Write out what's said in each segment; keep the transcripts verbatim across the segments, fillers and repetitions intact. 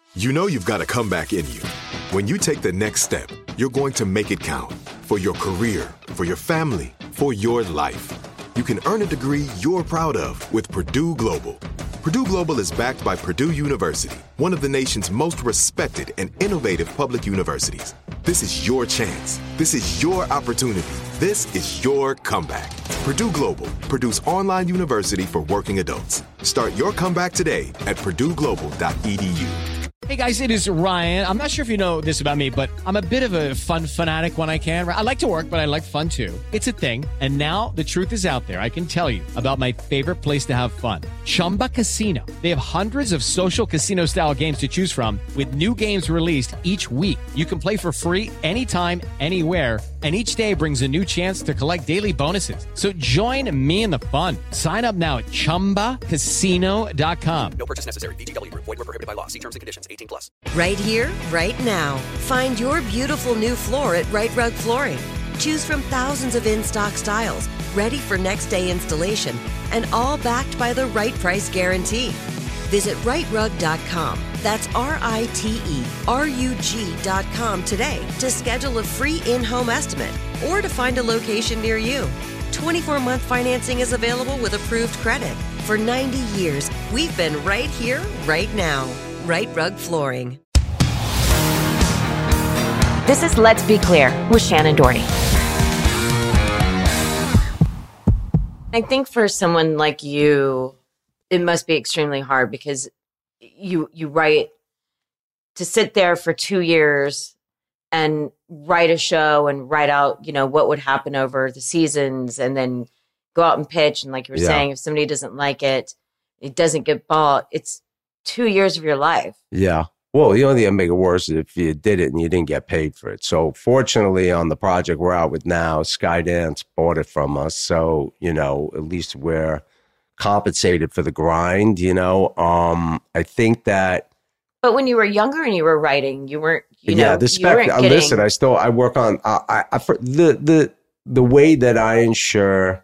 You know you've got a comeback in you. When you take the next step, you're going to make it count for your career, for your family, for your life. You can earn a degree you're proud of with Purdue Global. Purdue Global is backed by Purdue University, one of the nation's most respected and innovative public universities. This is your chance. This is your opportunity. This is your comeback. Purdue Global, Purdue's online university for working adults. Start your comeback today at purdue global dot e d u. Hey guys, it is Ryan. I'm not sure if you know this about me, but I'm a bit of a fun fanatic when I can. I like to work, but I like fun too. It's a thing. And now the truth is out there. I can tell you about my favorite place to have fun. Chumba Casino. They have hundreds of social casino style games to choose from with new games released each week. You can play for free anytime, anywhere. And each day brings a new chance to collect daily bonuses. So join me in the fun. Sign up now at chumba casino dot com. No purchase necessary. V G W. Void where prohibited by law. See terms and conditions. eighteen plus. Right here, right now. Find your beautiful new floor at Right Rug Flooring. Choose from thousands of in-stock styles, ready for next day installation, and all backed by the right price guarantee. Visit right rug dot com. That's R I T E R U G dot com today to schedule a free in-home estimate or to find a location near you. twenty-four month financing is available with approved credit. For ninety years, we've been right here, right now. Right Rug Flooring. This is Let's Be Clear with Shannon Doherty. I think for someone like you, it must be extremely hard because you you write to sit there for two years and write a show and write out, you know, what would happen over the seasons and then go out and pitch. And like you were Yeah. saying, if somebody doesn't like it, it doesn't get bought. It's two years of your life. Yeah. Well, the only thing that make it worse is if you did it and you didn't get paid for it. So fortunately on the project we're out with now, Skydance bought it from us. So, you know, at least we're compensated for the grind, you know. Um, I think that But when you were younger and you were writing, you weren't, you yeah, know, the you spec. weren't uh, getting, Listen, I still I work on uh, I, I for the the the way that I ensure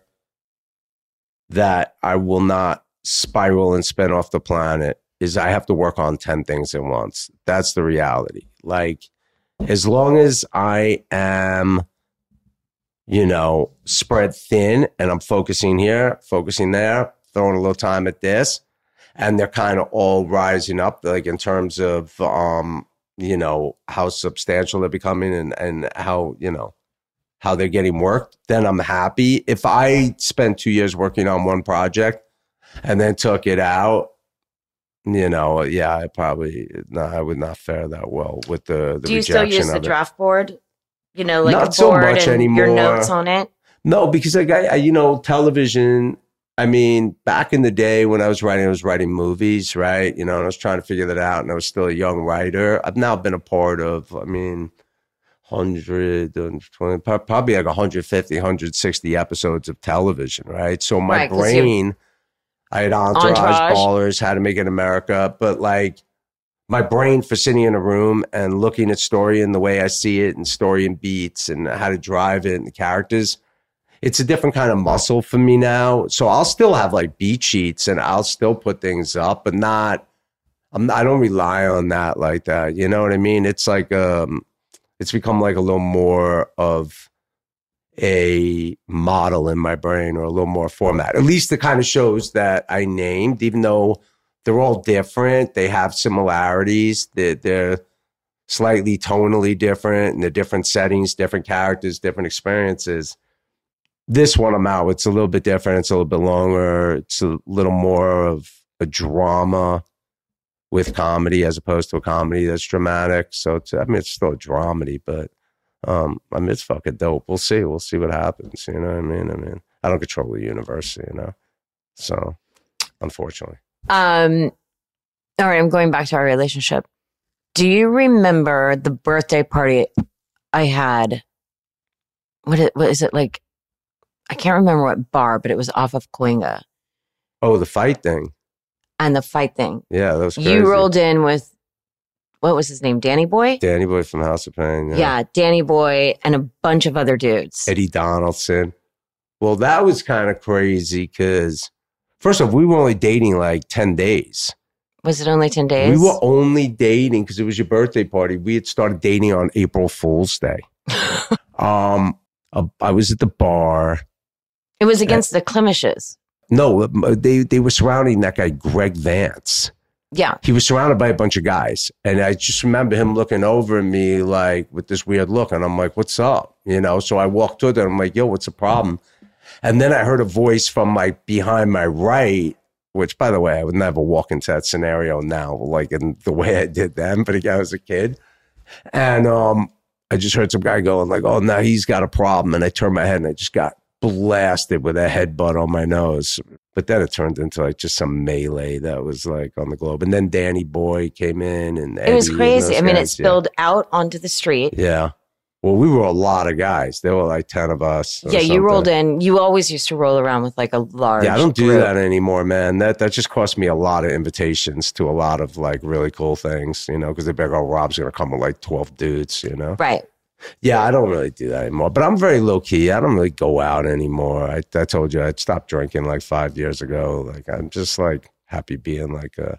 that I will not spiral and spin off the planet is I have to work on ten things at once. That's the reality. Like, as long as I am, you know, spread thin and I'm focusing here, focusing there, throwing a little time at this, and they're kind of all rising up, like in terms of, um, you know, how substantial they're becoming and, and how, you know, how they're getting work, then I'm happy. If I spent two years working on one project and then took it out, you know, yeah, I probably, no, I would not fare that well with the, the do you rejection still use the of it. draft board? You know, like Not a so board much and anymore. your notes on it? No, because like I, I, you know, television, I mean, back in the day when I was writing, I was writing movies, right? You know, and I was trying to figure that out and I was still a young writer. I've now been a part of, I mean, one hundred twenty, probably like one hundred fifty, one hundred sixty episodes of television, right? So my Right, 'cause brain, I had Entourage, Entourage. Ballers, How to Make It in America, but like my brain for sitting in a room and looking at story and the way I see it and story and beats and how to drive it and the characters, it's a different kind of muscle for me now. So I'll still have like beat sheets and I'll still put things up, but not, I'm, I don't rely on that like that. You know what I mean? It's like, um, it's become like a little more of a model in my brain or a little more format. At least the kind of shows that I named, even though they're all different, they have similarities, they're, they're slightly tonally different in the different settings, different characters, different experiences. This one I'm out, it's a little bit different. It's a little bit longer. It's a little more of a drama with comedy as opposed to a comedy that's dramatic. So it's, I mean, it's still a dramedy, but um, I mean, it's fucking dope. We'll see. We'll see what happens. You know what I mean? I mean, I don't control the universe, you know? So, unfortunately. Um, all right, I'm going back to our relationship. Do you remember the birthday party I had? What is, what is it like? I can't remember what bar, but it was off of Coinga. Oh, the fight thing. And the fight thing. Yeah, that was crazy. You rolled in with, what was his name? Danny Boy? Danny Boy from House of Pain. Yeah. Yeah, Danny Boy and a bunch of other dudes. Eddie Donaldson. Well, that was kind of crazy because, first off, we were only dating like ten days. Was it only ten days? We were only dating because it was your birthday party. We had started dating on April Fool's Day. um, I was at the bar. It was against the Clemishes. No, they, they were surrounding that guy, Greg Vance. Yeah. He was surrounded by a bunch of guys. And I just remember him looking over at me like with this weird look. And I'm like, what's up? You know, so I walked to them. I'm like, yo, what's the problem? And then I heard a voice from my behind my right, which, by the way, I would never walk into that scenario now, like in the way I did then, but again, I was a kid. And um, I just heard some guy going like, oh, now he's got a problem. And I turned my head and I just got blasted with a headbutt on my nose. But then it turned into like just some melee that was like on the globe. And then Danny Boy came in and Eddie it was crazy. I mean, guys, it spilled yeah. out onto the street. Yeah. Well, we were a lot of guys. There were like ten of us. Yeah, you rolled in. You always used to roll around with like a large Yeah, I don't do group. that anymore, man. That that just cost me a lot of invitations to a lot of like really cool things, you know, because they'd be like, oh, Rob's going to come with like twelve dudes, you know? Right. Yeah, I don't really do that anymore. But I'm very low key. I don't really go out anymore. I, I told you I'd stopped drinking like five years ago. Like I'm just like happy being like a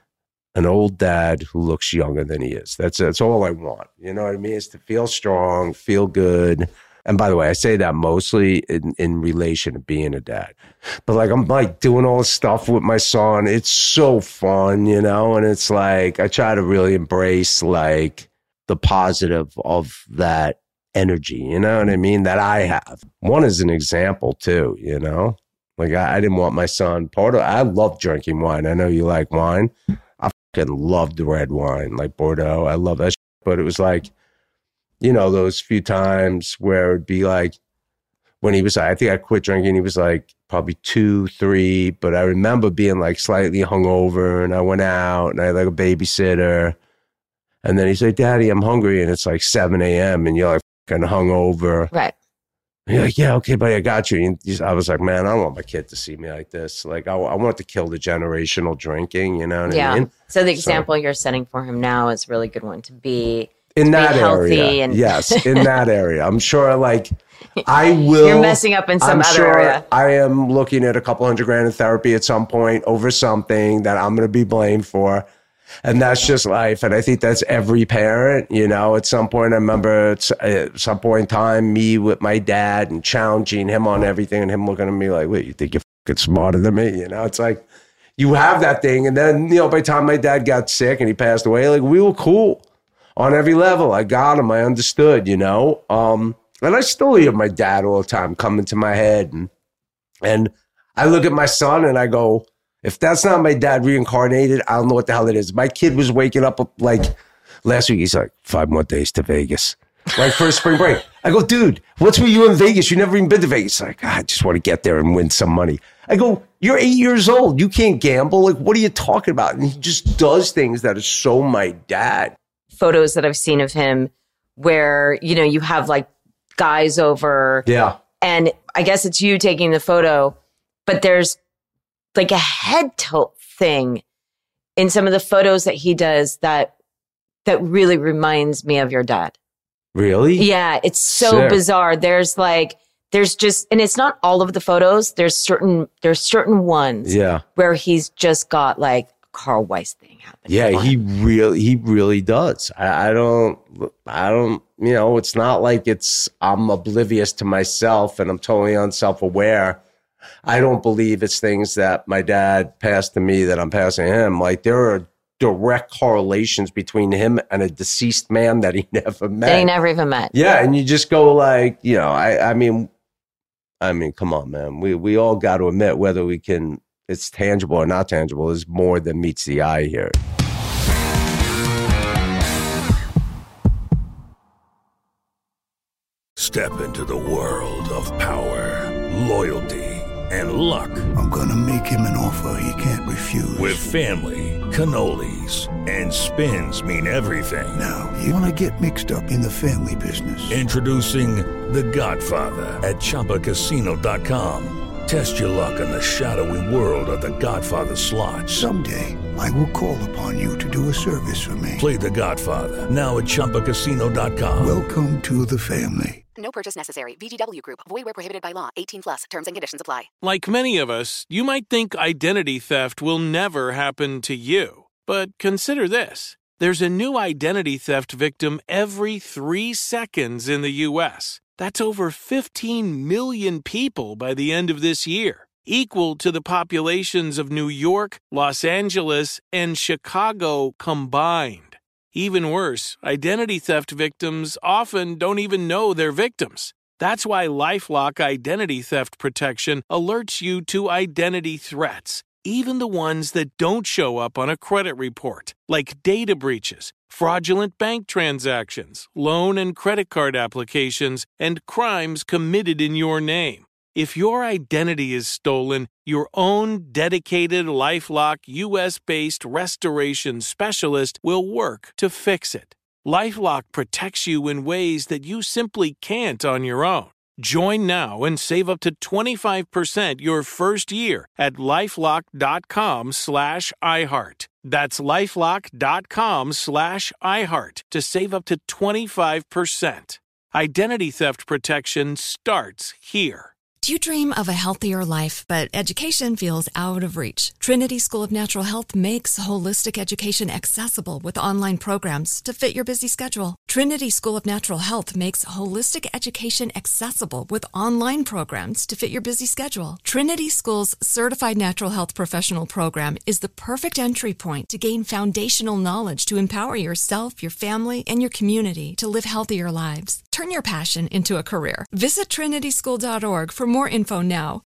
an old dad who looks younger than he is. That's that's all I want. You know what I mean? Is to feel strong, feel good. And by the way, I say that mostly in, in relation to being a dad. But like I'm like doing all this stuff with my son. It's so fun, you know? And it's like I try to really embrace like the positive of that energy, you know what I mean, that I have. One is an example too, you know? Like I, I didn't want my son, part of, I love drinking wine. I know you like wine. I fucking loved the red wine, like Bordeaux. I love that shit. But it was like, you know, those few times where it'd be like, when he was, I think I quit drinking, he was like probably two, three, but I remember being like slightly hungover and I went out and I had like a babysitter. And then he's like, Daddy, I'm hungry. And it's like seven a.m. and you're like fucking hungover. Right. And you're like, yeah, okay, buddy, I got you. And he's, I was like, man, I don't want my kid to see me like this. Like, I, I want to kill the generational drinking, you know what yeah. I mean? So the example so, you're setting for him now is a really good one to be in to that be healthy area. And yes, in that area. I'm sure, like, I will. You're messing up in some I'm other sure area. I am looking at a couple hundred grand in therapy at some point over something that I'm going to be blamed for. And that's just life. And I think that's every parent, you know, at some point, I remember at some point in time, me with my dad and challenging him on everything and him looking at me like, wait, you think you're fucking smarter than me? You know, it's like, you have that thing. And then, you know, by the time my dad got sick and he passed away, like we were cool on every level. I got him. I understood, you know, um, and I still hear my dad all the time coming to my head. And, and I look at my son and I go, if that's not my dad reincarnated, I don't know what the hell it is. My kid was waking up like last week. He's like, five more days to Vegas. Like for spring break. I go, dude, what's with you in Vegas? You never even been to Vegas. Like, I just want to get there and win some money. I go, you're eight years old. You can't gamble. Like, what are you talking about? And he just does things that are so my dad. Photos that I've seen of him where, you know, you have like guys over. Yeah. And I guess it's you taking the photo, but there's like a head tilt thing in some of the photos that he does that that really reminds me of your dad. Really? Yeah, it's so Sick. bizarre. There's like, there's just, and it's not all of the photos. There's certain, there's certain ones Yeah. where he's just got like a Carl Weiss thing happening. Yeah, he really, he really does. I, I don't, I don't, you know, it's not like it's, I'm oblivious to myself and I'm totally unself-aware. I don't believe it's things that my dad passed to me that I'm passing him. Like there are direct correlations between him and a deceased man that he never met. That he never even met. Yeah, and you just go like, you know, I, I mean, I mean, come on, man. We we all got to admit whether we can, it's tangible or not tangible, is more than meets the eye here. Step into the world of power, loyalty, and luck. I'm gonna make him an offer he can't refuse. With family, cannolis, and spins mean everything. Now, you wanna get mixed up in the family business. Introducing The Godfather at Chumba Casino dot com. Test your luck in the shadowy world of The Godfather slot. Someday, I will call upon you to do a service for me. Play The Godfather, now at Chumba Casino dot com. Welcome to the family. No purchase necessary. V G W Group. Void where prohibited by law. eighteen plus. Terms and conditions apply. Like many of us, you might think identity theft will never happen to you. But consider this. There's a new identity theft victim every three seconds in the U S. That's over fifteen million people by the end of this year, equal to the populations of New York, Los Angeles, and Chicago combined. Even worse, identity theft victims often don't even know they're victims. That's why LifeLock Identity Theft Protection alerts you to identity threats, even the ones that don't show up on a credit report, like data breaches, fraudulent bank transactions, loan and credit card applications, and crimes committed in your name. If your identity is stolen, your own dedicated LifeLock U S-based restoration specialist will work to fix it. LifeLock protects you in ways that you simply can't on your own. Join now and save up to twenty-five percent your first year at LifeLock.com slash iHeart. That's LifeLock.com slash iHeart to save up to twenty-five percent. Identity theft protection starts here. Do you dream of a healthier life, but education feels out of reach? Trinity School of Natural Health makes holistic education accessible with online programs to fit your busy schedule. Trinity School of Natural Health makes holistic education accessible with online programs to fit your busy schedule. Trinity School's Certified Natural Health Professional Program is the perfect entry point to gain foundational knowledge to empower yourself, your family, and your community to live healthier lives. Turn your passion into a career. Visit trinity school dot org for more info now.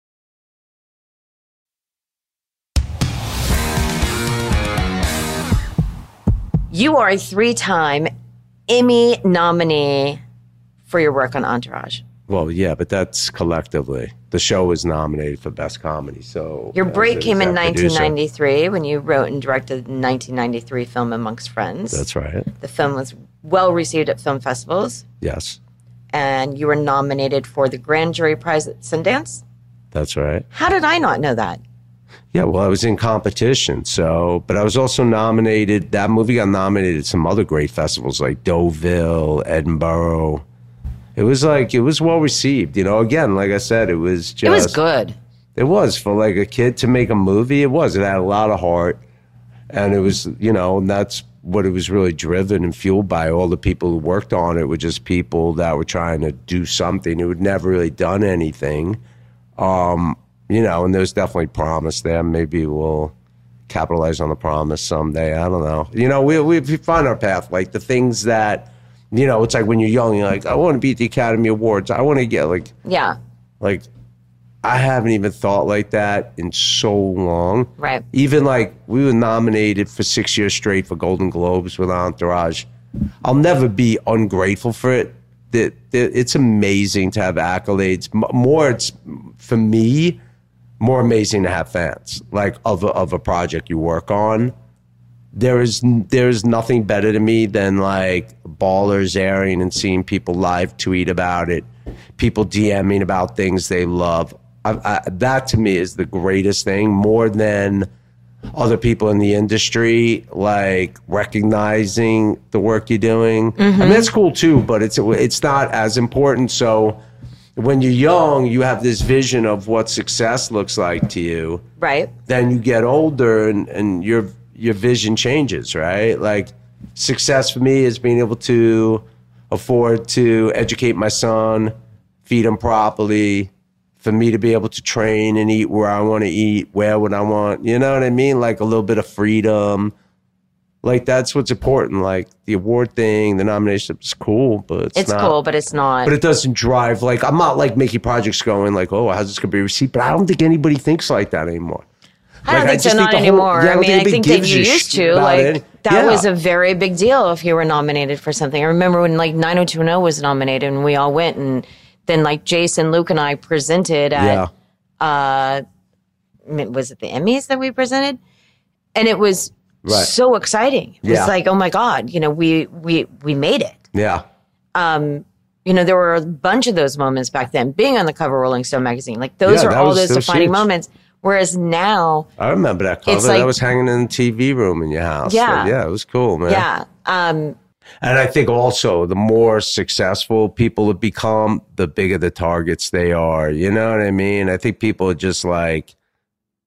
You are a three-time Emmy nominee for your work on Entourage. Well, yeah, but that's collectively. The show was nominated for Best Comedy, so... Your break came in nineteen ninety-three producer. when you wrote and directed the nineteen ninety-three film Amongst Friends. That's right. The film was well received at film festivals. Yes. And you were nominated for the Grand Jury Prize at Sundance. That's right. How did I not know that? Yeah, well, I was in competition, so... But I was also nominated... That movie got nominated at some other great festivals like Deauville, Edinburgh... It was like, it was well received, you know, again, like I said, it was just... It was good. It was, for like a kid to make a movie, it was. It had a lot of heart, and it was, you know, and that's what it was really driven and fueled by. All the people who worked on it were just people that were trying to do something who had never really done anything, um, you know, and there's definitely promise there. Maybe we'll capitalize on the promise someday, I don't know. You know, we, we, we find our path, like the things that... You know, it's like when you're young, you're like, I want to be at the Academy Awards. I want to get like, yeah, like, I haven't even thought like that in so long. Right. Even like we were nominated for six years straight for Golden Globes with Entourage. I'll never be ungrateful for it. That it's amazing to have accolades. More, it's for me, more amazing to have fans like of a, of a project you work on. There is there is nothing better to me than like Ballers airing and seeing people live tweet about it, people DMing about things they love. I, I, that to me is the greatest thing, more than other people in the industry like recognizing the work you're doing. Mm-hmm. I mean, that's cool too, but it's it's not as important. So when you're young, you have this vision of what success looks like to you. Right. Then you get older and, and you're your vision changes, right? Like success for me is being able to afford to educate my son, feed him properly, for me to be able to train and eat where I want to eat, where would I want, you know what I mean? Like a little bit of freedom. Like that's what's important. Like the award thing, the nomination is cool, but it's, it's not. cool, but it's not. But it doesn't drive, like I'm not like making projects going like, oh, how's this going to be received? But I don't think anybody thinks like that anymore. I don't like, think I so, not anymore. Whole, yeah, I mean, I think that you used to. Like, it. that yeah. was a very big deal if you were nominated for something. I remember when, like, nine oh two one oh was nominated and we all went, and then, like, Jason, Luke, and I presented at, yeah. uh, was it the Emmys that we presented? And it was right. so exciting. It yeah. was like, oh, my God, you know, we we we made it. Yeah. Um, you know, there were a bunch of those moments back then. Being on the cover of Rolling Stone magazine, like, those yeah, are all was, those defining huge. moments. Whereas now... I remember that cover. Like, that was hanging in the T V room in your house. Yeah. So, yeah, it was cool, man. Yeah. Um, and I think also the more successful people have become, the bigger the targets they are. You know what I mean? I think people are just like...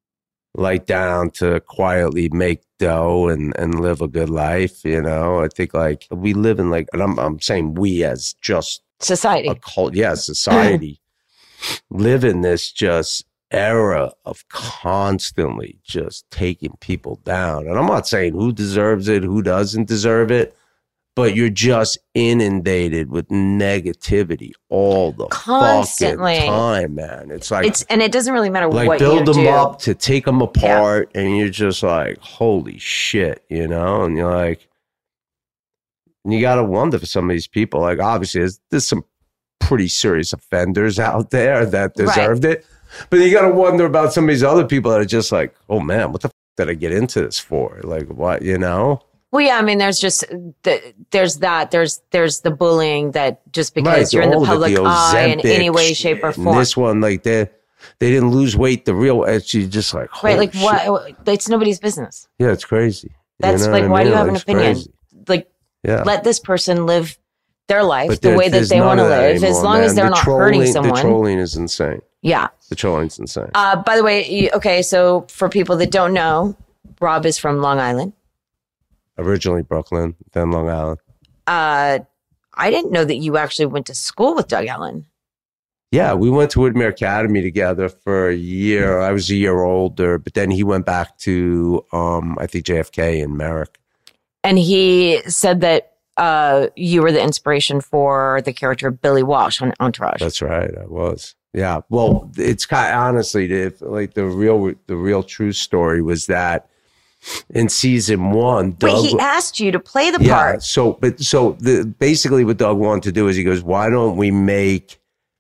like down to quietly make dough and, and live a good life. You know, I think like we live in like, and I'm, I'm saying we as just society, a cult, yeah, society live in this just era of constantly just taking people down. And I'm not saying who deserves it, who doesn't deserve it, but you're just inundated with negativity all the Constantly. fucking time, man. It's like, it's, and it doesn't really matter like what build you them do. up to take them apart, yeah. And you're just like, holy shit, you know? And you're like, and you got to wonder for some of these people, like obviously there's, there's some pretty serious offenders out there that deserved right. it. But you got to wonder about some of these other people that are just like, oh man, what the f- did I get into this for? Like what, you know? Well, yeah, I mean, there's just, the, there's that, there's there's the bullying that just because right, you're in the the public the eye in any way, shape, or form. And this one, like they they didn't lose weight, the real, it's just like, right, like shit. what, it's nobody's business. Yeah, it's crazy. That's you know like, why I mean? do you have like, an opinion? Crazy. Like, yeah. let this person live their life but the there, way that they want to live, anymore, as long man. as they're the not trolling, hurting someone. The trolling is insane. Yeah. The trolling's insane. Uh, by the way, you, okay, so for people that don't know, Rob is from Long Island. Originally Brooklyn, then Long Island. Uh, I didn't know that you actually went to school with Doug Ellin. Yeah, we went to Woodmere Academy together for a year. I was a year older, but then he went back to, um, I think, J F K in Merrick. And he said that uh, you were the inspiration for the character Billy Walsh on Entourage. That's right, I was. Yeah, well, it's kind of, honestly, the, like the real, the real true story was that in season one, Doug, wait, he asked you to play the yeah, part. So, but so the basically what Doug wanted to do is he goes, why don't we make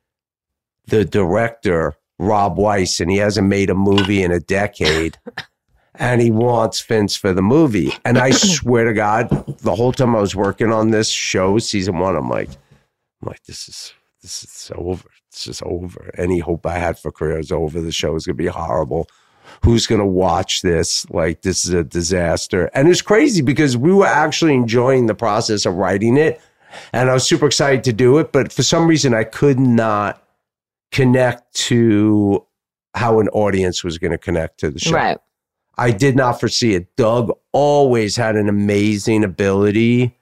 the director Rob Weiss, and he hasn't made a movie in a decade, and he wants Vince for the movie. And I swear to God, the whole time I was working on this show, season one, I'm like, I'm like, this is this is over. It's just over. Any hope I had for career is over. The show is gonna be horrible. Who's going to watch this? Like, this is a disaster. And it's crazy because we were actually enjoying the process of writing it. And I was super excited to do it. But for some reason, I could not connect to how an audience was going to connect to the show. Right. I did not foresee it. Doug always had an amazing ability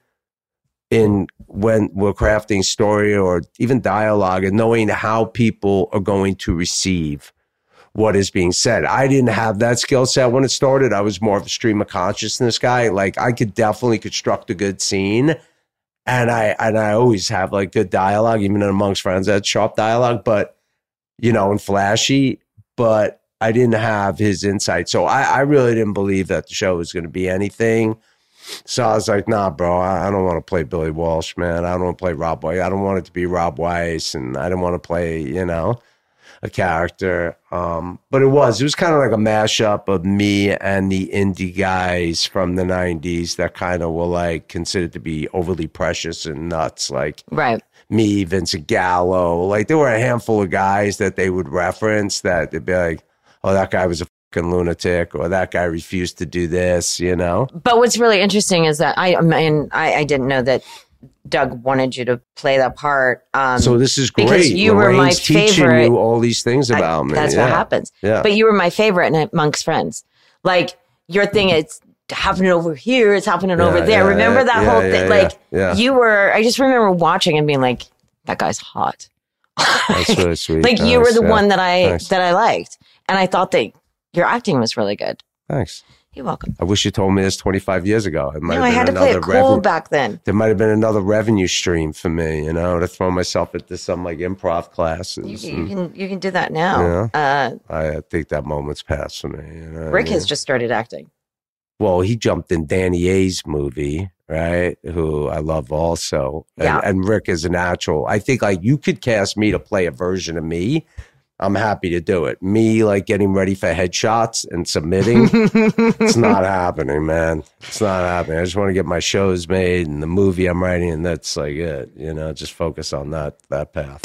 in when we're crafting story or even dialogue and knowing how people are going to receive what is being said. I didn't have that skill set when it started. I was more of a stream of consciousness guy. Like I could definitely construct a good scene. And I and I always have like good dialogue, even amongst friends that sharp dialogue, but you know, and flashy, but I didn't have his insight. So I, I really didn't believe that the show was going to be anything. So I was like, nah, bro, I, I don't want to play Billy Walsh, man. I don't want to play Rob Weiss. I don't want it to be Rob Weiss. And I didn't want to play, you know, a character. Um, but it was, it was kind of like a mashup of me and the indie guys from the nineties that kind of were like considered to be overly precious and nuts. Like right. me, Vincent Gallo. Like there were a handful of guys that they would reference that they'd be like, oh, that guy was a fucking lunatic, or that guy refused to do this, you know? But what's really interesting is that I, I mean, I, I didn't know that Doug wanted you to play that part. Um, so this is great. Because you Lorraine's were my teaching favorite. you all these things about I, me. That's yeah. what happens. Yeah. But you were my favorite in Amongst Friends. Like your thing, it's happening over here, it's happening yeah, over there. Yeah, remember yeah, that yeah, whole yeah, thing? yeah, like yeah. you were, I just remember watching and being like, that guy's hot. That's really sweet. Like Thanks, you were the yeah. one that I Thanks. that I liked. And I thought that your acting was really good. Thanks. You're welcome. I wish you told me this twenty-five years ago. It might No, have I been had to play it another cool revenue- back then. There might have been another revenue stream for me, you know, to throw myself into some like improv You, classes. you and, can you can do that now. Yeah. Uh, I think that moment's passed for me. You know what Rick I mean? has just started acting. Well, he jumped in Danny A's movie, right? Who I love also. And, Yeah. and Rick is a natural. I think like you could cast me to play a version of me. I'm happy to do it. Me like getting ready for headshots and submitting. It's not happening, man. It's not happening. I just want to get my shows made and the movie I'm writing, and that's like it. You know, just focus on that that path.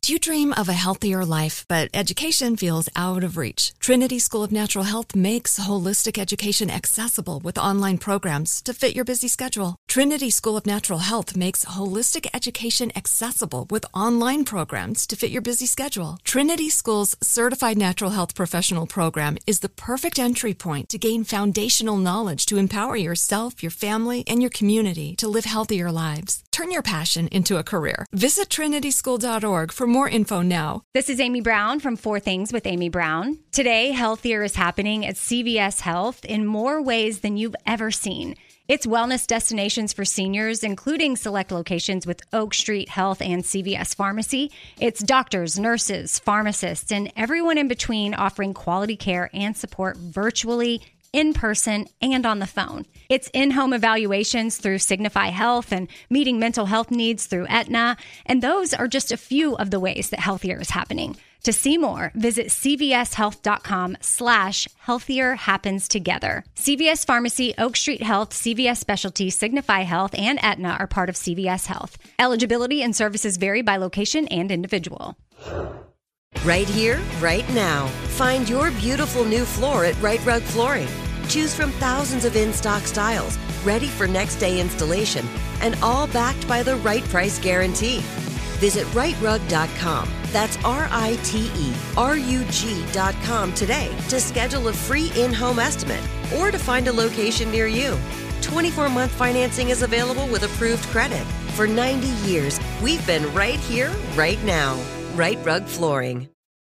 Do you dream of a healthier life, but education feels out of reach? Trinity School of Natural Health makes holistic education accessible with online programs to fit your busy schedule. Trinity School of Natural Health makes holistic education accessible with online programs to fit your busy schedule. Trinity School's Certified Natural Health Professional Program is the perfect entry point to gain foundational knowledge to empower yourself, your family, and your community to live healthier lives. Turn your passion into a career. Visit trinity school dot org for more info now. This is Amy Brown from Four Things with Amy Brown. Today, healthier is happening at C V S Health in more ways than you've ever seen. It's wellness destinations for seniors, including select locations with Oak Street Health and C V S Pharmacy. It's doctors, nurses, pharmacists, and everyone in between offering quality care and support virtually, in person, and on the phone. It's in-home evaluations through Signify Health and meeting mental health needs through Aetna. And those are just a few of the ways that healthier is happening. To see more, visit cvshealth.com slash healthier happens together. C V S Pharmacy, Oak Street Health, C V S Specialty, Signify Health, and Aetna are part of C V S Health. Eligibility and services vary by location and individual. Right here, right now. Find your beautiful new floor at Right Rug Flooring. Choose from thousands of in-stock styles, ready for next day installation, and all backed by the right price guarantee. Visit right rug dot com. That's R I T E R U G dot com today to schedule a free in-home estimate or to find a location near you. twenty-four month financing is available with approved credit. For ninety years, we've been right here, right now. Right Rug Flooring.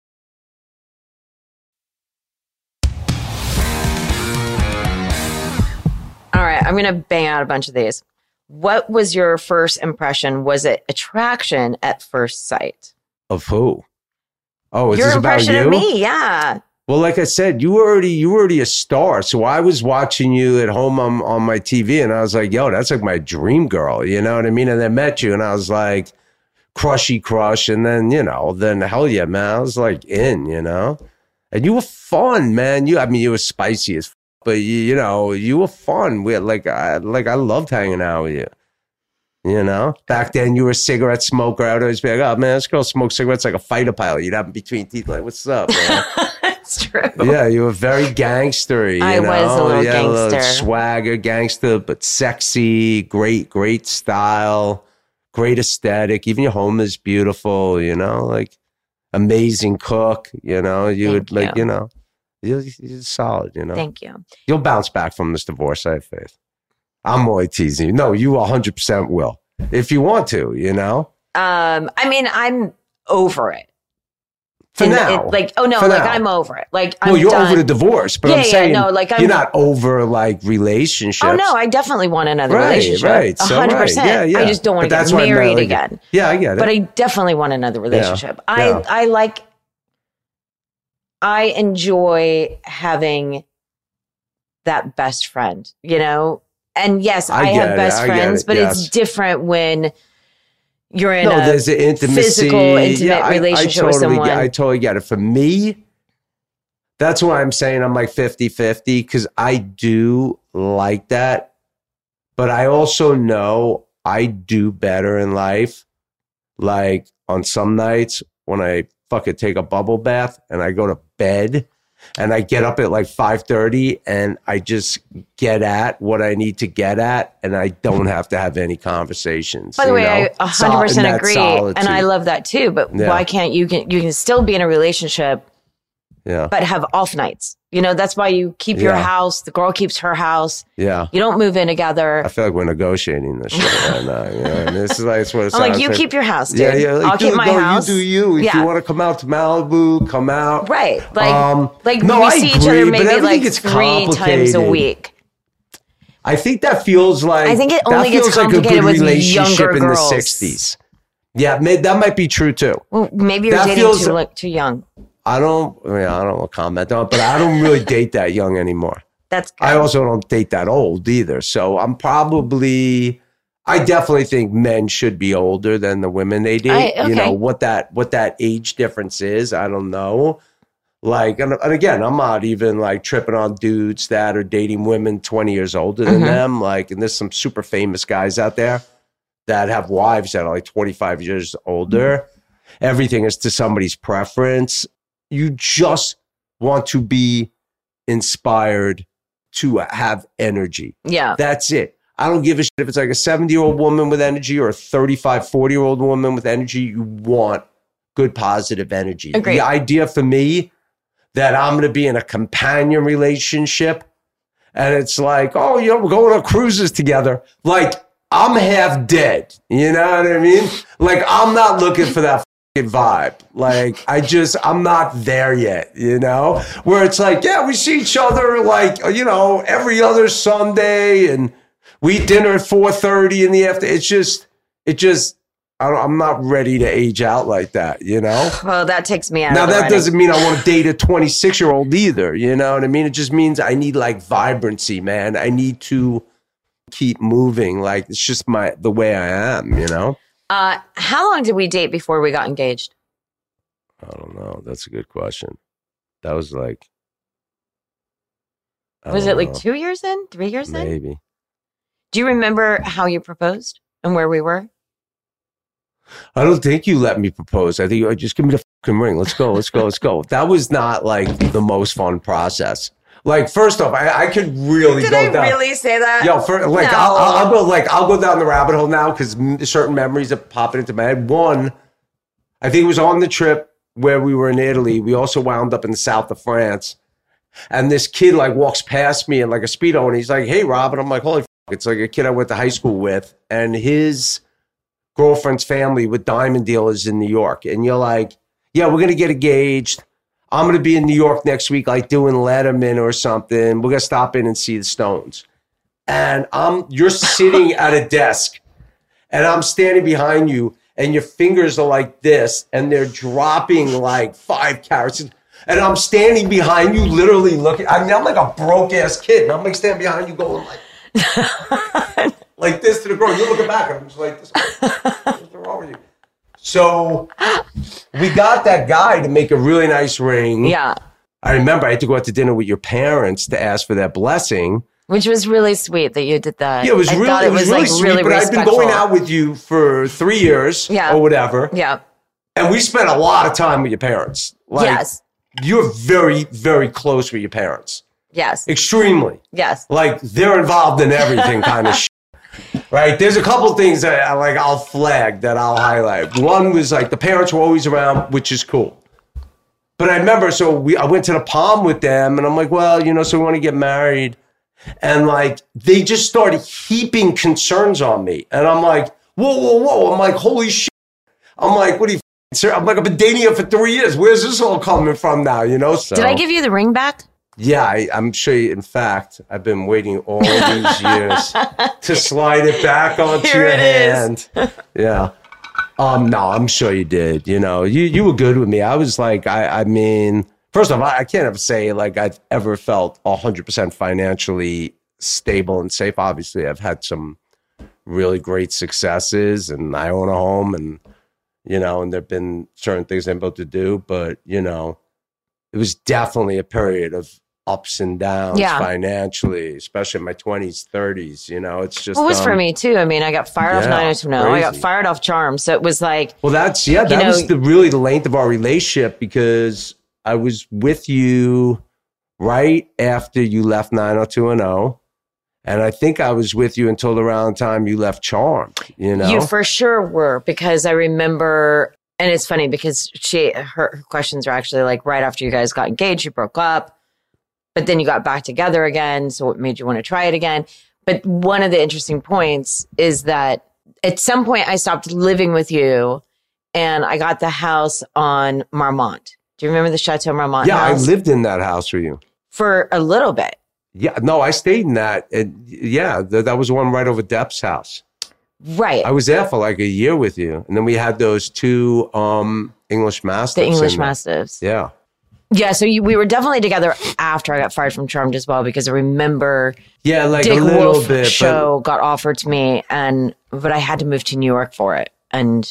All right, I'm going to bang out a bunch of these. What was your first impression? Was it attraction at first sight? Of who? Oh, is your this about impression you? of me, yeah. Well, like I said, you were already you were already a star. So I was watching you at home on, on my T V, and I was like, yo, that's like my dream girl. You know what I mean? And then met you, and I was like, crushy crush. And then, you know, then hell yeah, man, I was like in, you know? And you were fun, man. You, I mean, you were spicy as f- but you, you know, you were fun. We had, like, I, like, I loved hanging out with you. You know, back then you were a cigarette smoker. I'd always be like, oh man, this girl smokes cigarettes like a fighter pilot. You'd have them between teeth, like, what's up, man? That's true. Yeah, you were very gangstery. You I know? was a little yeah, gangster. A little swagger, gangster, but sexy, great, great style, great aesthetic. Even your home is beautiful, you know, like amazing cook, you know, you Thank would like, you. you know, you're, you're solid, you know. Thank you. You'll bounce back from this divorce, I have faith. I'm only teasing you. No, you one hundred percent will. If you want to, you know? Um, I mean, I'm over it. For And now. it- like, oh no, For like now. I'm over it. Like, I'm well, you're done. over the divorce, but Yeah, I'm yeah, saying no, like, I'm- you're not over like relationships. Oh no, I definitely want another Right, relationship. right. A So, hundred right. percent. Yeah, yeah. I just don't want But to that's get why I meant, married like, again. Yeah, I get it. But I definitely want another relationship. I yeah. I like I enjoy having that best friend, you know? And yes, I, I get have it, best I get friends, it, but yes. it's different when you're in no, a there's an intimacy, physical, intimate yeah, I- relationship I, with totally someone. Get, I totally get it. For me, that's why I'm saying I'm like fifty-fifty because I do like that. But I also know I do better in life. Like on some nights when I fucking take a bubble bath and I go to bed and I get up at like five thirty and I just get at what I need to get at and I don't have to have any conversations. By the you way, know? I one hundred Sol- percent in that agree, solitude. and I love that too. But Yeah. why can't you can you can still be in a relationship Yeah. but have off nights? You know, that's why you keep your Yeah. house. The girl keeps her house. Yeah. You don't move in together. I feel like we're negotiating this shit right now. You know? And this is like, it's what it I'm like, sounds you keep your house, dude. Yeah, yeah. Like, I'll keep dude, my no, house. You do you. If Yeah. you want to come out to Malibu, come out. Right. Like, Um, like no, we I see each agree, other but maybe everything like gets three times a complicated. week. I think that feels like I think it that only gets feels like a complicated good with relationship younger in girls. the sixties. Yeah, may, that might be true too. Well, maybe you're That dating feels- too like, too young. I don't. I, mean, I don't want to comment on it, but I don't really date that young anymore. That's good. I also don't date that old either. So I'm probably, I definitely think men should be older than the women they date. I- You know, okay. what that, what that age difference is, I don't know. Like, and, and again, I'm not even like tripping on dudes that are dating women twenty years older than Mhm. them. Like, and there's some super famous guys out there that have wives that are like twenty-five years older. everything is to somebody's preference. You just want to be inspired to have energy. Yeah. That's it. I don't give a shit if it's like a seventy-year-old woman with energy or a thirty-five, forty-year-old woman with energy. You want good, positive energy. Agreed. The idea for me that I'm going to be in a companion relationship and it's like, oh, you know, we're going on cruises together. Like, I'm half dead. You know what I mean? Like, I'm not looking for that fucking vibe. Like, I just, I'm not there yet, you know? Where it's like, yeah, we see each other like, you know, every other Sunday and we eat dinner at four thirty in the afternoon. It's just, it just, I don't, I'm not ready to age out like that, you know? Well, that takes me out. Now, of the that running. doesn't mean I want to date a twenty-six-year-old either, you know what I mean? It just means I need, like, vibrancy, man. I need to keep moving. Like, it's just my the way I am, you know? Uh, how long did we date before we got engaged? I don't know. That's a good question. That was, like... I Was don't it, like, know. two years in? Three years in? Maybe. Do you remember how you proposed and where we were? I don't think you let me propose. I think you just give me the fucking ring. Let's go. Let's go. Let's go. That was not like the most fun process. Like, first off, I, I could really Did go I down. really say that? Yo, for, like No. I'll, I'll, I'll go like I'll go down the rabbit hole now because certain memories are popping into my head. One, I think it was on the trip where we were in Italy. We also wound up in the south of France, and this kid like walks past me in like a Speedo, and he's like, "Hey, Rob," and I'm like, "Holy fuck!" It's like a kid I went to high school with, and his girlfriend's family with diamond dealers in New York. And you're like, yeah, we're going to get engaged. I'm going to be in New York next week, like doing Letterman or something. We're going to stop in and see the Stones. And I'm, you're sitting at a desk and I'm standing behind you and your fingers are like this and they're dropping like five carats. And I'm standing behind you, literally looking. I mean, I'm like a broke ass kid. And I'm like standing behind you going like, like this to the girl. You're looking back and I'm just like, this. What's wrong with you? So we got that guy to make a really nice ring. Yeah. I remember I had to go out to dinner with your parents to ask for their blessing. Which was really sweet that you did that. Yeah, it was I really, thought it was really sweet, really but I've been respectful. going out with you for three years Yeah. or whatever. Yeah. And we spent a lot of time with your parents. Like, Yes. You're very, very close with your parents. Yes. Extremely. Yes. Like, they're involved in everything kind of shit. Right? There's a couple things that I, like I'll flag that I'll highlight. One was like the parents were always around, which is cool. But I remember, so we I went to the Palm with them, and I'm like, well, you know, so we want to get married. And like, they just started heaping concerns on me. And I'm like, whoa, whoa, whoa. I'm like, holy shit. I'm like, what do you, sir? I'm like, I've been dating you for three years. Where's this all coming from now, you know? So, Did I give you the ring back? yeah, I, I'm sure, you, in fact, I've been waiting all these years to slide it back onto Here your it is. hand. Yeah. Um, no, I'm sure you did. You know, you, you were good with me. I was like, I, I mean, first off, I, I can't ever say like I've ever felt one hundred percent financially stable and safe. Obviously, I've had some really great successes and I own a home and, you know, and there've been certain things I'm able to do, but, you know, it was definitely a period of ups and downs Yeah. financially, especially in my twenties, thirties. You know, it's just. Well, it was for um, me too. I mean, I got fired off yeah, nine oh two oh. I got crazy. fired off Charm. So it was like, Well, that's, yeah, You that know- was the really the length of our relationship because I was with you right after you left nine oh two one oh. And I think I was with you until around the time you left Charm, you know? you for sure were, because I remember, and it's funny because she, her, her questions are actually like right after you guys got engaged, you broke up, but then you got back together again. So what made you want to try it again? But one of the interesting points is that at some point I stopped living with you and I got the house on Marmont. Do you remember the Chateau Marmont yeah, house? I lived in that house with you. For a little bit. Yeah, no, I stayed in that. And yeah, th- that was the one right over Depp's house. Right. I was there for like a year with you. And then we had those two um, English Mastiffs. The English in there. Mastiffs. Yeah. Yeah, so you, we were definitely together after I got fired from Charmed as well, because I remember Yeah, like Dick a little Wolf bit. show got offered to me, and but I had to move to New York for it, and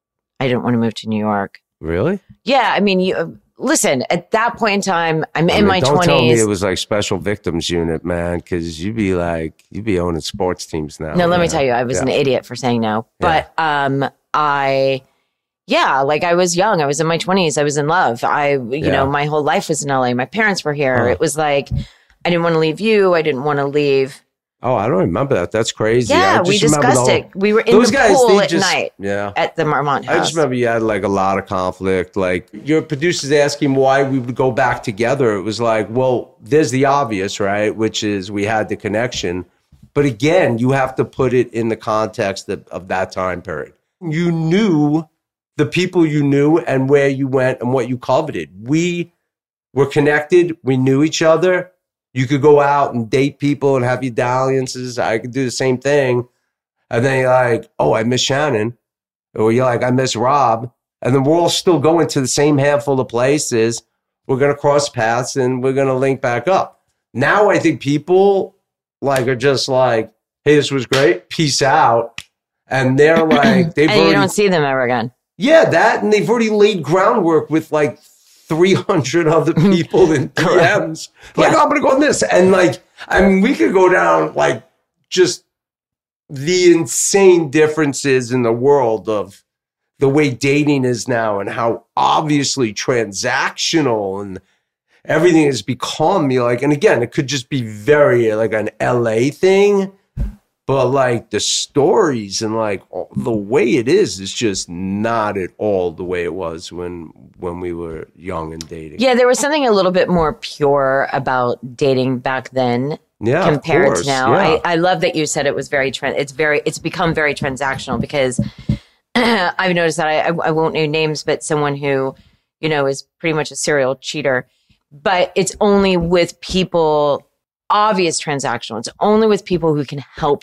I didn't want to move to New York. But, really? Yeah, I mean, you listen. At that point in time, I'm I in mean, my don't tell me twenties. it was like Special Victims Unit, man, because you'd be like, you'd be owning sports teams now. No, let me man. tell you, I was Yeah. an idiot for saying no. But um, I, Yeah, like I was young. I was in my twenties. I was in love. I, you Yeah. know, my whole life was in L A. My parents were here. Huh. It was like, I didn't want to leave you. I didn't want to leave. Oh, I don't remember that. That's crazy. I Yeah, just we remember discussed the whole- it. We were in Those the guys, pool they at just- night Yeah. at the Marmont house. I just remember you had like a lot of conflict. Like your producers asking why we would go back together. It was like, well, there's the obvious, right? Which is we had the connection. But again, you have to put it in the context of, of that time period. You knew the people you knew and where you went and what you coveted. We were connected. We knew each other. You could go out and date people and have your dalliances. I could do the same thing. And then you're like, oh, I miss Shannon. Or you're like, I miss Rob. And then we're all still going to the same handful of places. We're going to cross paths and we're going to link back up. Now I think people like are just like, hey, this was great. Peace out. And they're like, they've and you already, don't see them ever again. yeah, that. And they've already laid groundwork with like three hundred other people in D Ms. Like, oh, I'm going to go on this. And like, I mean, we could go down like just the insane differences in the world of the way dating is now and how obviously transactional and everything has become. You're like, and again, it could just be very like an L A thing, but like the stories and like all, the way it is is just not at all the way it was when when we were young and dating. Yeah, there was something a little bit more pure about dating back then. Yeah, of compared course, to now. yeah. I, I love that you said it was very, tran it's very, it's become very transactional because I've noticed that I, I, I won't name names, but someone who, you know, is pretty much a serial cheater, but it's only with people, obvious transactional. It's only with people who can help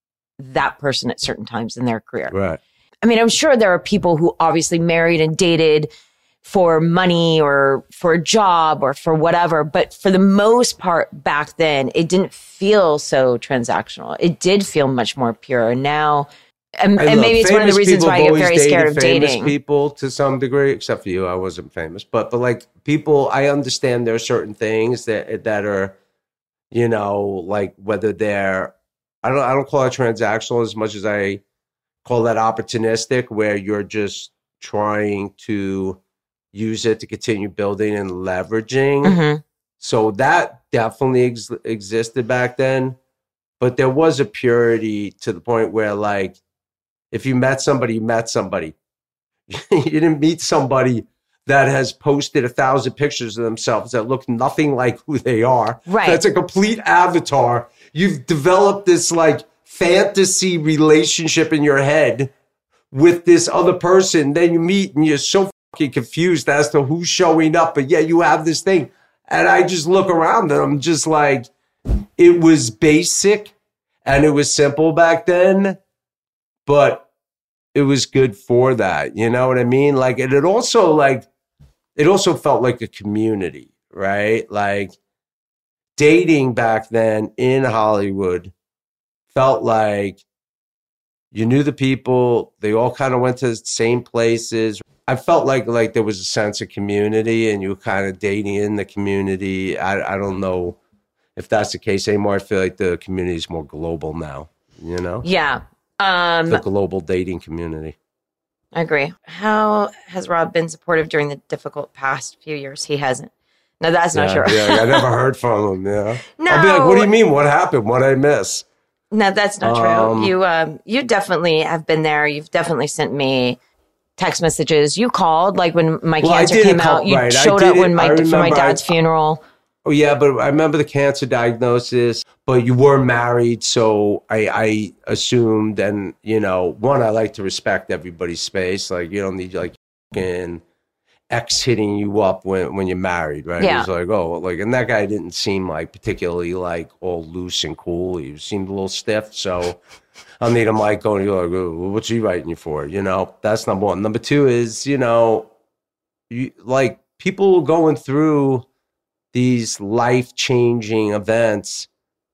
that person at certain times in their career. Right. I mean, I'm sure there are people who obviously married and dated for money or for a job or for whatever. But for the most part back then, it didn't feel so transactional. It did feel much more pure. And now, and, and maybe it's one of the reasons why I get very scared of dating. People to some degree, except for you, I wasn't famous. But but like people, I understand there are certain things that that are, you know, like whether they're, I don't I don't call it transactional as much as I call that opportunistic, where you're just trying to use it to continue building and leveraging. Mm-hmm. So that definitely ex- existed back then. But there was a purity to the point where, like, if you met somebody, you met somebody. You didn't meet somebody that has posted a thousand pictures of themselves that look nothing like who they are. Right. That's a complete avatar. You've developed this, like, fantasy relationship in your head with this other person. Then you meet and you're so fucking confused as to who's showing up. But yeah, you have this thing. And I just look around and I'm just like, it was basic and it was simple back then, but it was good for that. You know what I mean? Like, and it also like, it also felt like a community, right? Like dating back then in Hollywood felt like you knew the people, they all kind of went to the same places. I felt like like there was a sense of community and you were kind of dating in the community. I, I don't know if that's the case anymore. I feel like the community is more global now, you know? Yeah. Um, the global dating community. I agree. How has Rob been supportive during the difficult past few years? He hasn't. No, that's not yeah, true. Yeah, I never heard from him. Yeah. No. I'll be like, what do you mean? What happened? What did I miss? No, that's not Um, true. You, um, you definitely have been there. You've definitely sent me text messages. You called, like when my Well, I cancer did came call- out. You right, I showed did up it. when my I for my remember dad's I- funeral. Oh yeah, but I remember the cancer diagnosis. But you were married, so I, I assumed, and you know, one, I like to respect everybody's space. Like you don't need like fucking ex hitting you up when when you're married, right? Yeah. It was like, oh, like, and that guy didn't seem like particularly like all loose and cool. He seemed a little stiff, so I'll need him like going, you're like, oh, what's he writing you for? You know, that's number one. Number two is, you know, you like people going through these life-changing events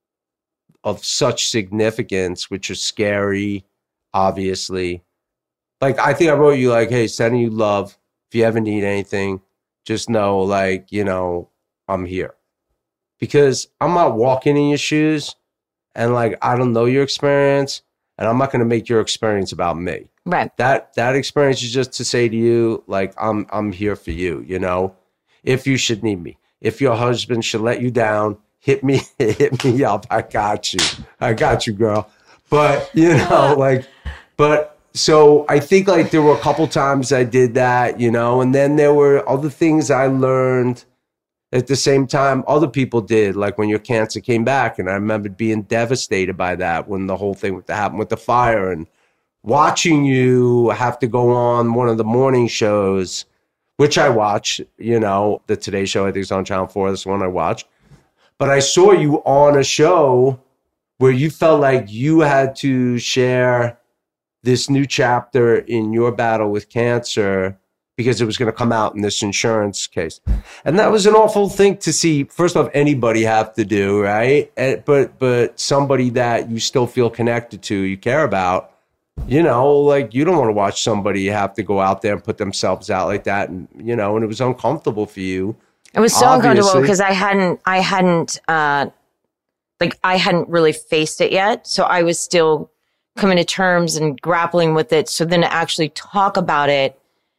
of such significance, which are scary, obviously. Like, I think I wrote you like, hey, sending you love. If you ever need anything, just know, like, you know, I'm here. Because I'm not walking in your shoes and, like, I don't know your experience. And I'm not going to make your experience about me. Right. That that experience is just to say to you, like, I'm I'm here for you, you know, if you should need me. If your husband should let you down, hit me, hit me up. I got you. I got you, girl. But, you know, like, but so I think like there were a couple times I did that, you know, and then there were other things I learned at the same time other people did, like when your cancer came back. And I remember being devastated by that when the whole thing happened with the fire, and watching you have to go on one of the morning shows, which I watch, you know, the Today Show, I think it's on Channel four, that's the one I watch. But I saw you on a show where you felt like you had to share this new chapter in your battle with cancer because it was going to come out in this insurance case. And that was an awful thing to see, first off, anybody have to do, right? But, but somebody that you still feel connected to, you care about. You know, like you don't want to watch somebody have to go out there and put themselves out like that. And, you know, and it was uncomfortable for you. It was so obviously. uncomfortable because I hadn't, I hadn't, uh, like I hadn't really faced it yet. So I was still coming to terms and grappling with it. So then to actually talk about it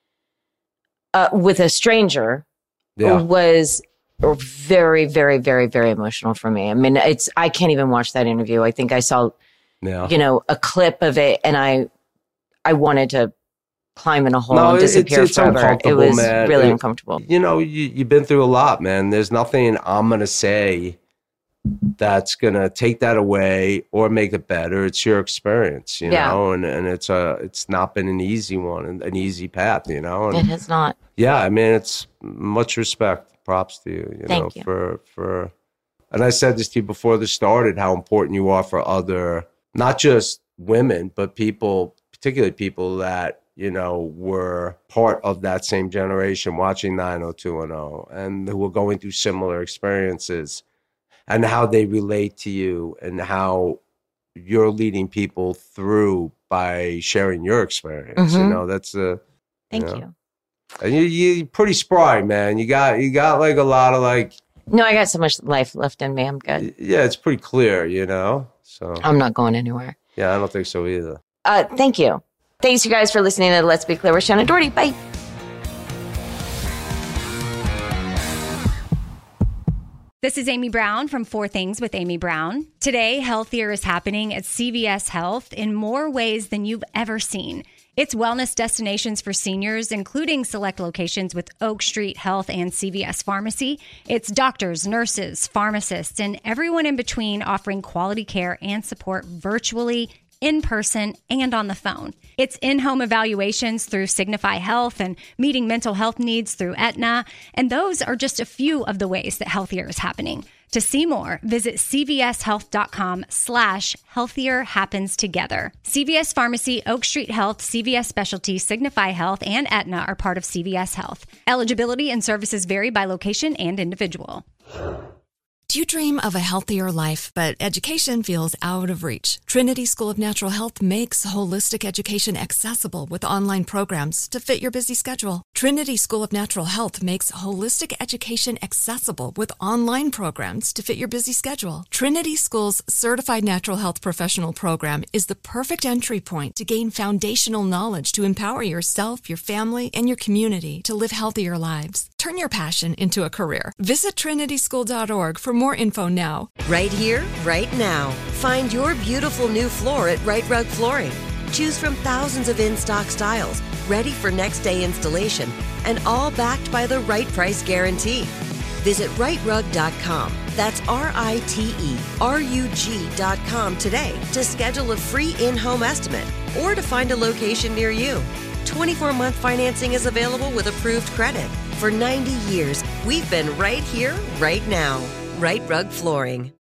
uh, with a stranger yeah. was very, very, very, very emotional for me. I mean, it's, I can't even watch that interview. I think I saw Yeah. you know, a clip of it, and I, I wanted to climb in a hole no, and disappear it's, it's forever. It was man. really it, uncomfortable. You know, you, you've been through a lot, man. There's nothing I'm going to say that's going to take that away or make it better. It's your experience, you yeah. know, and, and it's a, it's not been an easy one, an easy path, you know. And it has not. Yeah, I mean, it's much respect. Props to you, you Thank know, you. for, for, and I said this to you before this started, how important you are for other, not just women, but people, particularly people that, you know, were part of that same generation watching nine oh two one oh and who were going through similar experiences, and how they relate to you and how you're leading people through by sharing your experience. Mm-hmm. You know, that's a, Thank you. Know, you. And you, you're pretty spry, man. You got, you got like a lot of like. No, I got so much life left in me. I'm good. Yeah, it's pretty clear, you know. So I'm not going anywhere. Yeah, I don't think so either. Uh, thank you. Thanks, you guys, for listening to Let's Be Clear with Shannon Doherty. Bye. This is Amy Brown from Four Things with Amy Brown. Today, healthier is happening at C V S Health in more ways than you've ever seen. It's wellness destinations for seniors, including select locations with Oak Street Health and C V S Pharmacy. It's doctors, nurses, pharmacists, and everyone in between offering quality care and support virtually, in person, and on the phone. It's in-home evaluations through Signify Health and meeting mental health needs through Aetna. And those are just a few of the ways that healthier is happening. To see more, visit cvshealth.com slash healthier happens together. C V S Pharmacy, Oak Street Health, C V S Specialty, Signify Health, and Aetna are part of C V S Health. Eligibility and services vary by location and individual. Do you dream of a healthier life, but education feels out of reach? Trinity School of Natural Health makes holistic education accessible with online programs to fit your busy schedule. Trinity School of Natural Health makes holistic education accessible with online programs to fit your busy schedule. Trinity School's Certified Natural Health Professional Program is the perfect entry point to gain foundational knowledge to empower yourself, your family, and your community to live healthier lives. Turn your passion into a career. Visit trinity school dot org for more info now. Right here, right now. Find your beautiful new floor at Right Rug Flooring. Choose from thousands of in-stock styles, ready for next day installation, and all backed by the right price guarantee. Visit right rug dot com. That's R I T E R U G dot com today to schedule a free in-home estimate or to find a location near you. twenty-four month financing is available with approved credit. For ninety years, we've been right here, right now. Right Rug Flooring.